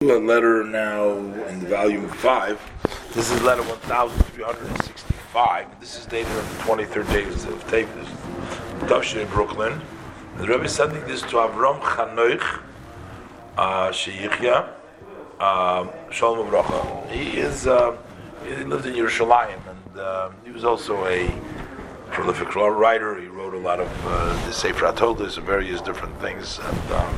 to a letter now in the volume 5. This is letter 1365. This is dated on the 23rd day of Tavis, Dafshin in Brooklyn. And the Rebbe is sending this to Avram Chanoich Sheyichya Shalom Uvracha. He lived in Yerushalayim, and he was also a prolific writer. He wrote a lot of the Sefer HaToldos and various different things. And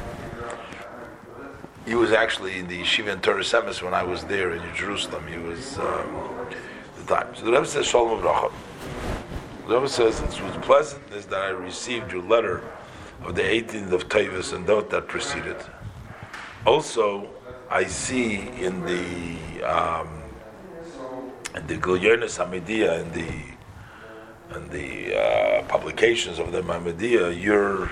he was actually in the Yeshiva in Torah Semes when I was there in Jerusalem. He was the time. So the Rebbe says, Shalom Uvracha. The Rebbe says, it was pleasantness that I received your letter of the 18th of Tavis and that preceded. Also, I see in the Gilyonis Hamidia, in the publications of the Hamidia, your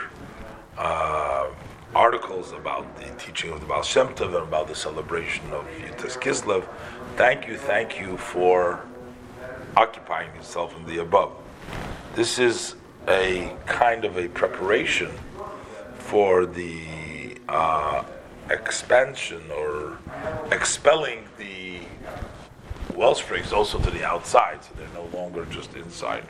articles about the teaching of the Baal Shem Tov and about the celebration of Yutas Kislev. Thank you for occupying yourself in the above. This is a kind of a preparation for the expansion or expelling the well springs also to the outside, so they're no longer just inside.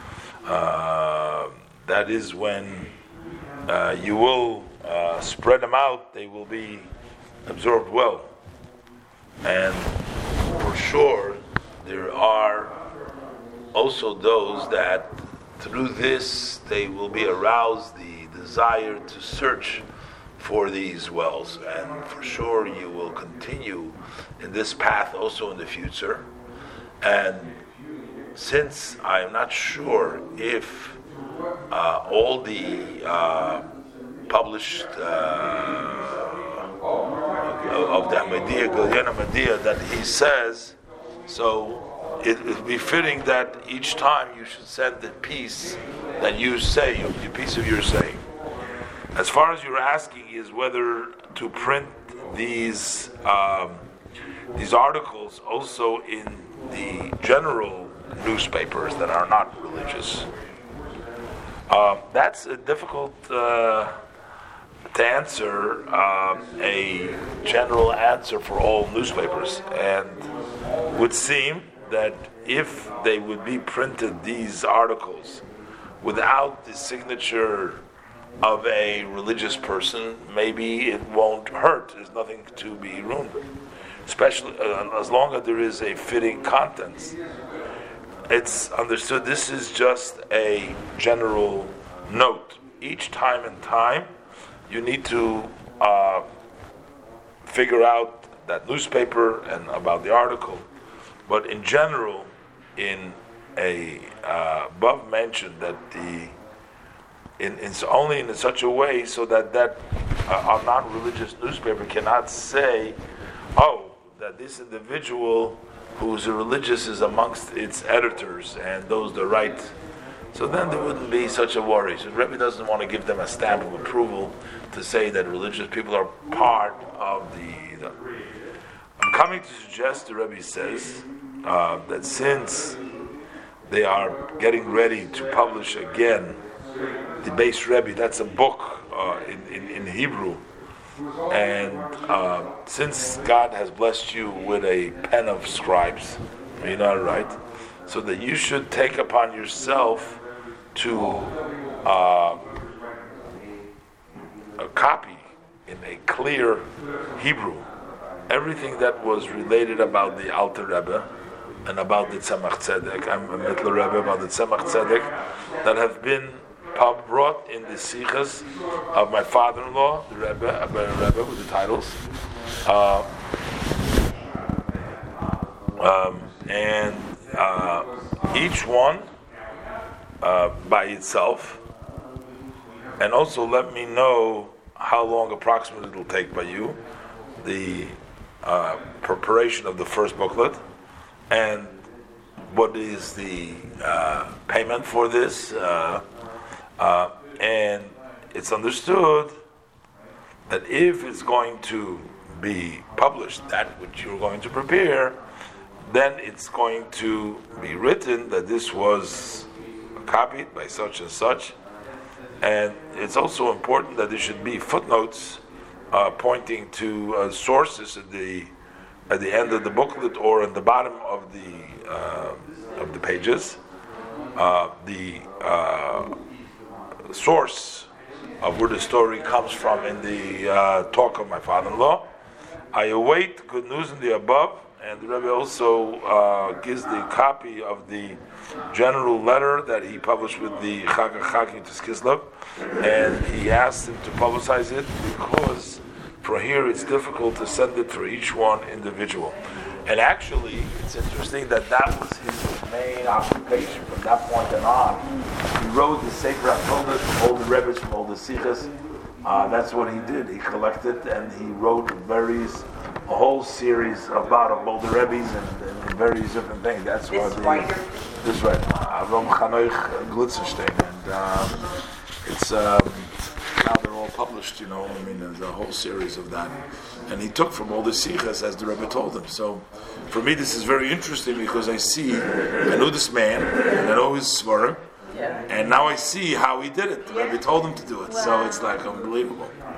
That is when you will spread them out, they will be absorbed well. And for sure, there are also those that through this they will be aroused the desire to search for these wells, and for sure you will continue in this path also in the future. And since I am not sure if all the published of the Ahmadiyya, Gilyon Ahmadiyya, that he says, so it would be fitting that each time you should send the piece that you say, your piece of your saying. As far as you're asking is whether to print these articles also in the general newspapers that are not religious. That's a difficult to answer, a general answer for all newspapers, and would seem that if they would be printed, these articles, without the signature of a religious person, maybe it won't hurt. There's nothing to be ruined, especially as long as there is a fitting contents. It's understood this is just a general note. Each time and time, you need to figure out that newspaper and about the article. But in general, in a above mentioned that it's only in such a way so that a non-religious newspaper cannot say, that this individual who's a religious is amongst its editors and those that write. So then there wouldn't be such a worry. So the Rebbe doesn't want to give them a stamp of approval to say that religious people are part of the I'm coming to suggest, the Rebbe says, that since they are getting ready to publish again the Beis Rebbe, that's a book in Hebrew, and since God has blessed you with a pen of scribes, you know how to write, so that you should take upon yourself to copy in a clear Hebrew everything that was related about the Alter Rebbe and about the Tzemach Tzedek, Mittler Rebbe, about the Tzemach Tzedek, that have been brought in the Sichas of my father-in-law, the Rebbe, with the titles, and each one by itself, and also let me know how long approximately it will take by you, the preparation of the first booklet, and what is the payment for this, and it's understood that if it's going to be published, that which you're going to prepare, then it's going to be written that this was copied by such and such, and it's also important that there should be footnotes pointing to sources at the end of the booklet or at the bottom of the pages. The source of where the story comes from in the talk of my father-in-law. I await good news in the above, and the Rebbe also gives the copy of the general letter that he published with the Chag HaChagim to Kislev, and he asked him to publicize it because for here it's difficult to send it for each one individual. And actually, it's interesting that was his main occupation from that point on. He wrote the Sefer HaTorah from all the Rebbes, from all the Sichos. That's what he did. He collected and he wrote a whole series about all the Rebbes and various different things. That's this what writer? This right, Avram Chanoich Glitzerstein, and it's now they're all published. There's a whole series of that. And he took from all the Sichos as the Rebbe told him. So, for me, this is very interesting because I know this man, and I know his Svarim, and now I see how he did it. The Rebbe told him to do it. So it's like unbelievable.